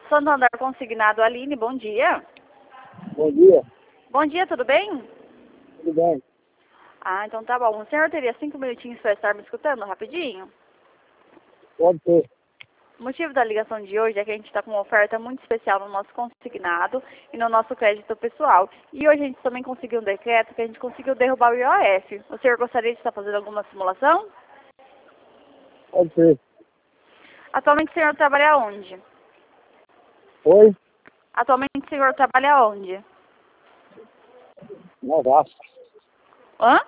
Santander Consignado, Aline, bom dia. Bom dia, Bom dia, tudo bem? tudo bem? Ah, então tá bom. O senhor teria 5 minutinhos para estar me escutando rapidinho? Pode ser. O motivo da ligação de hoje é que a gente está com uma oferta muito especial no nosso consignado e no nosso crédito pessoal. E hoje a gente também conseguiu um decreto que a gente conseguiu derrubar o IOF. O senhor gostaria de estar fazendo alguma simulação? Pode ser. Atualmente o senhor trabalha onde? Oi? Atualmente o senhor trabalha onde? Osasco. Hã?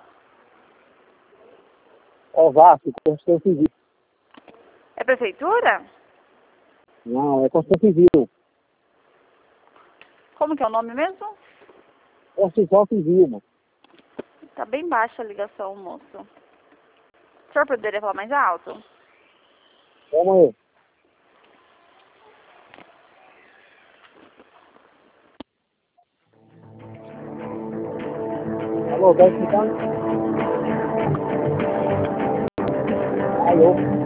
Osasco, construção civil. É prefeitura? Não, é construção civil. Como que é o nome mesmo? Construção civil, mano. Tá bem baixa a ligação, moço. O senhor poderia falar mais alto? Vamos aí. Alô, tá escutando? Alô?